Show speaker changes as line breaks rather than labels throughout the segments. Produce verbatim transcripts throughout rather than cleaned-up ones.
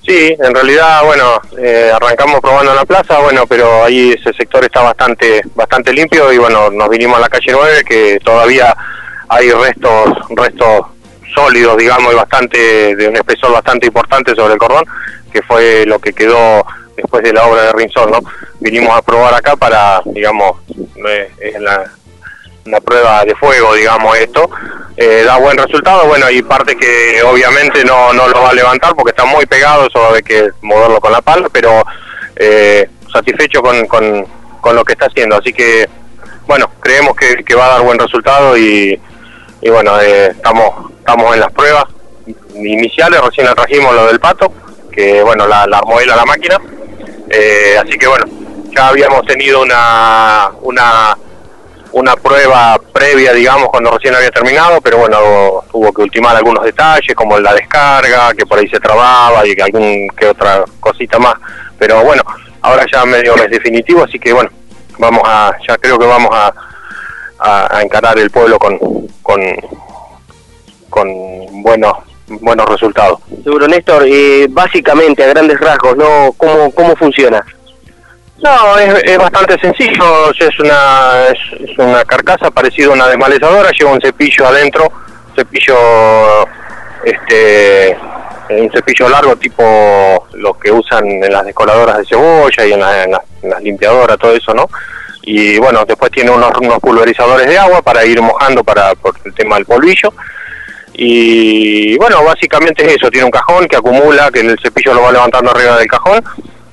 Sí, en realidad, bueno, eh, arrancamos probando en la plaza, bueno, pero ahí ese sector está bastante bastante limpio y bueno, nos vinimos a la calle nueve, que todavía hay restos restos sólidos, digamos, y bastante de un espesor bastante importante sobre el cordón, que fue lo que quedó después de la obra de Rinzón, ¿no? Vinimos a probar acá para, digamos, eh, en la, una prueba de fuego, digamos, esto. Eh, da buen resultado, bueno, hay partes que obviamente no, no lo va a levantar porque está muy pegado, eso va a haber que moverlo con la pala, pero eh, satisfecho con, con, con lo que está haciendo, así que, bueno, creemos que, que va a dar buen resultado y, y bueno, eh, estamos, estamos en las pruebas iniciales, recién la trajimos lo del pato, que bueno, la, la armó él a la máquina, eh, así que bueno, ya habíamos tenido una... una una prueba previa, digamos, cuando recién había terminado, pero bueno, tuvo que ultimar algunos detalles, como la descarga, que por ahí se trababa y algún que otra cosita más, pero bueno, ahora ya medio es definitivo, así que bueno, vamos a, ya creo que vamos a, a, a encarar el pueblo con, con, con buenos, buenos resultados.
Seguro, Néstor, eh, básicamente, a grandes rasgos, ¿no? ¿Cómo, cómo funciona?
No, es, es bastante sencillo, es una es, es una carcasa parecida a una desmalezadora, lleva un cepillo adentro, cepillo, este, un cepillo largo tipo lo que usan en las descoladoras de cebolla y en, la, en, las, en las limpiadoras, todo eso, ¿no? Y bueno, después tiene unos, unos pulverizadores de agua para ir mojando para por el tema del polvillo. Y bueno, básicamente es eso, tiene un cajón que acumula, que el cepillo lo va levantando arriba del cajón.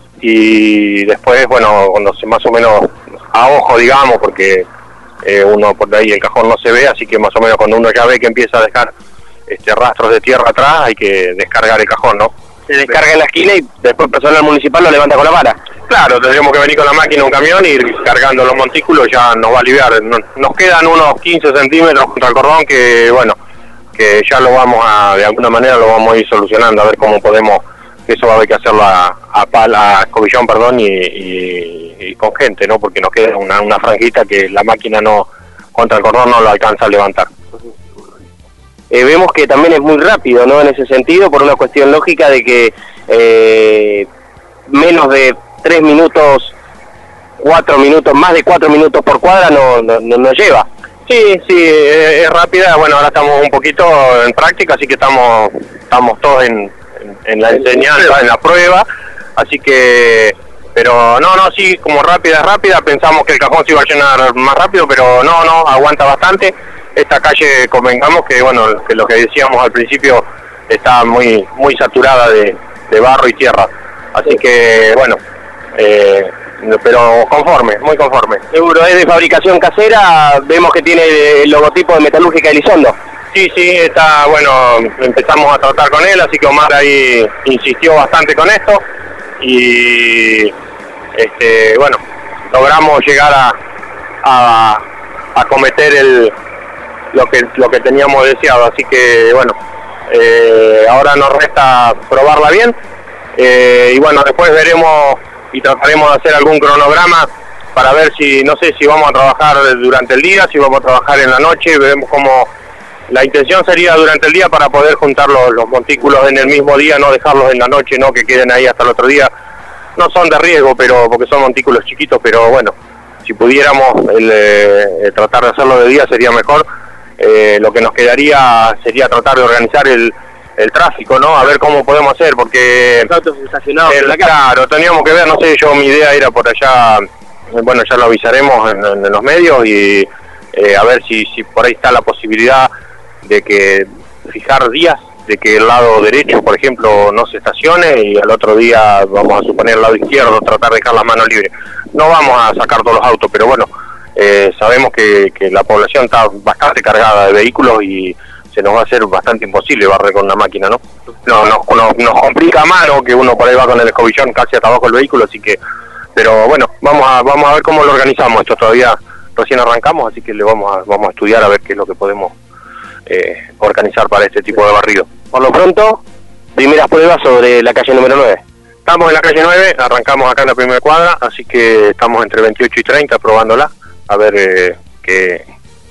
Y después, bueno, cuando se más o menos a ojo, digamos, porque eh, uno por ahí el cajón no se ve, así que más o menos cuando uno ya ve que empieza a dejar este rastros de tierra atrás, hay que descargar el cajón, ¿no?
Se descarga en la esquina y después el personal municipal lo levanta con la vara.
Claro, tendríamos que venir con la máquina, un camión, y ir cargando los montículos, ya nos va a aliviar. Nos quedan unos quince centímetros contra el cordón que, bueno, que ya lo vamos a, de alguna manera lo vamos a ir solucionando, a ver cómo podemos. Eso va a haber que hacerlo a, a pala, a escobillón, perdón, y, y, y con gente, ¿no? Porque nos queda una, una franjita que la máquina no, contra el cordón no lo alcanza a levantar.
Eh, vemos que también es muy rápido, ¿no? En ese sentido, por una cuestión lógica de que eh, menos de tres minutos, cuatro minutos, más de cuatro minutos por cuadra no, no, no, no lleva.
Sí, sí, es, es rápida. Bueno, ahora estamos un poquito en práctica, así que estamos, estamos todos en... en la enseñanza, en la prueba, así que, pero no, no, sí, como rápida, rápida, pensamos que el cajón se iba a llenar más rápido, pero no, no, aguanta bastante. Esta calle, convengamos que, bueno, que lo que decíamos al principio, está muy muy saturada de, de barro y tierra, así que, bueno, eh, pero conforme, muy conforme.
Seguro, es de fabricación casera, vemos que tiene el logotipo de Metalúrgica Elizondo.
Sí, sí, está, bueno, empezamos a tratar con él, así que Omar ahí insistió bastante con esto y, este, bueno, logramos llegar a, a, a cometer el, lo que lo que teníamos deseado, así que, bueno, eh, ahora nos resta probarla bien eh, y, bueno, después veremos y trataremos de hacer algún cronograma para ver si, no sé si vamos a trabajar durante el día, si vamos a trabajar en la noche, veremos cómo. La intención sería durante el día para poder juntar los, los montículos en el mismo día, no dejarlos en la noche, no que queden ahí hasta el otro día. No son de riesgo, pero porque son montículos chiquitos, pero bueno, si pudiéramos el, eh, tratar de hacerlo de día sería mejor. Eh, lo que nos quedaría sería tratar de organizar el, el tráfico, ¿no? A ver cómo podemos hacer, porque...
Los autos estacionados.
El, claro, teníamos que ver, no sé, yo mi idea era por allá, bueno, ya lo avisaremos en, en los medios y eh, a ver si, si por ahí está la posibilidad de que fijar días, de que el lado derecho, por ejemplo, no se estacione y al otro día, vamos a suponer, el lado izquierdo, tratar de dejar las manos libres. No vamos a sacar todos los autos, pero bueno, eh, sabemos que, que la población está bastante cargada de vehículos y se nos va a hacer bastante imposible barrer con una máquina, ¿no? No, nos, nos, nos complica más, ¿no? Que uno por ahí va con el escobillón casi hasta abajo del vehículo, así que, pero bueno, vamos a, vamos a ver cómo lo organizamos. Esto todavía recién arrancamos, así que le vamos a, vamos a estudiar a ver qué es lo que podemos Eh, organizar para este tipo de barrido.
Por lo pronto, primeras pruebas sobre la calle número nueve.
Estamos en la calle nueve, arrancamos acá en la primera cuadra, así que estamos entre veintiocho y treinta probándola, a ver eh, qué,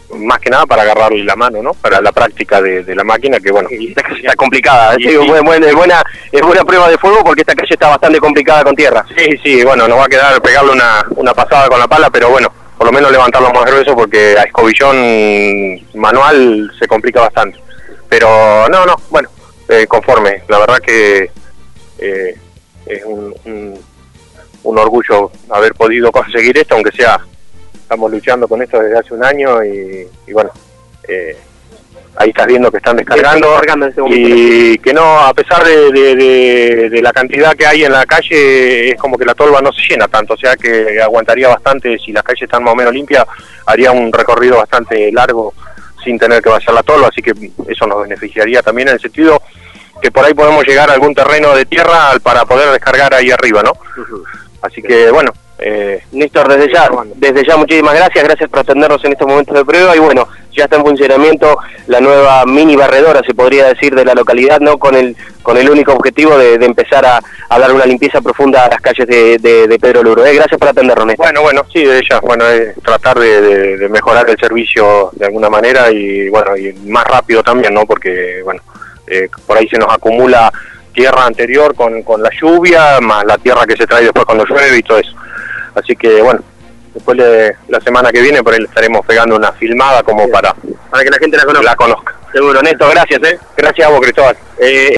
más que nada para agarrarle la mano, ¿no? Para la práctica de, de la máquina, que bueno...
Y esta calle está complicada,
y,
sí,
y,
buena, buena, es, buena, es buena prueba de fuego porque esta calle está bastante complicada con tierra.
Sí, sí, bueno, nos va a quedar pegarle una, una pasada con la pala, pero bueno, por lo menos levantarlo más grueso porque a escobillón manual se complica bastante. Pero no, no, bueno, eh, conforme, la verdad que eh, es un, un, un orgullo haber podido conseguir esto, aunque sea... Estamos luchando con esto desde hace un año y, y bueno, eh, ahí estás viendo que están descargando,
descargando en ese momento.
Y que no, a pesar de, de, de, de la cantidad que hay en la calle, es como que la tolva no se llena tanto, o sea que aguantaría bastante, si las calles están más o menos limpias, haría un recorrido bastante largo sin tener que vaciar la tolva, así que eso nos beneficiaría también en el sentido que por ahí podemos llegar a algún terreno de tierra para poder descargar ahí arriba, ¿no? Uh-huh. Así que bueno...
Eh, Néstor, desde ya, desde ya muchísimas gracias, gracias por atendernos en estos momentos de prueba y bueno, ya está en funcionamiento la nueva mini barredora, se podría decir, de la localidad, no con el con el único objetivo de, de empezar a, a dar una limpieza profunda a las calles de, de, de Pedro Luro. Eh, gracias por atendernos, Néstor.
Bueno, bueno, sí, desde ya, bueno, es tratar de, de, de mejorar el servicio de alguna manera y bueno, y más rápido también, ¿no? Porque, bueno, eh, por ahí se nos acumula tierra anterior con, con la lluvia, más la tierra que se trae después cuando llueve y todo eso. Así que bueno, después de la semana que viene por ahí le estaremos pegando una filmada como para,
para que la gente la conozca.
La conozca.
Seguro, Néstor, gracias, ¿eh?
Gracias a vos, Cristóbal.
Eh,